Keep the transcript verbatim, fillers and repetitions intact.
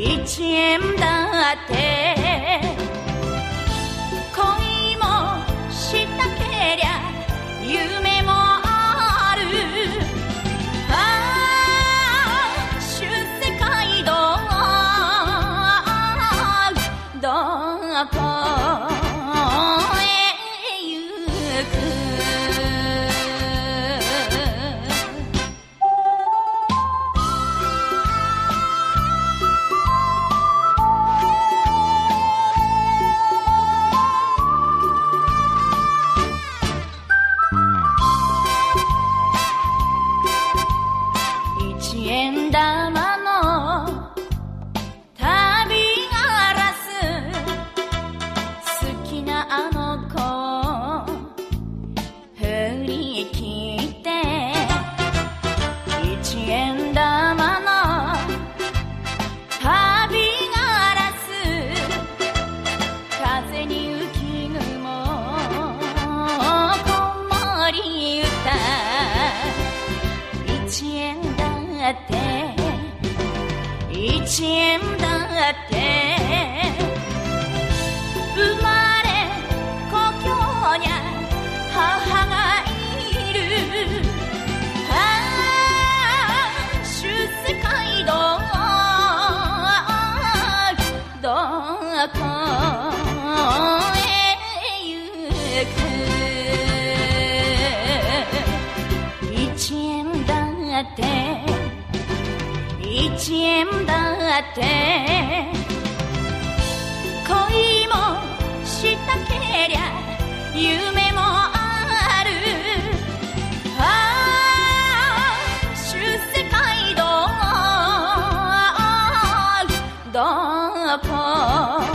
一円だって恋もしたけりゃ夢もある。ああ出世街道どこへ行く。一円玉の旅ガラス、好きなあの子を振り切って、一円玉の旅ガラス、風に浮き雲子守歌、一円だって一円だって生まれ故郷にゃ母がいる。ああ出世街道どこへ行く。一円だって一円だって恋もしたけりゃ夢もある。ああ出世街道どこ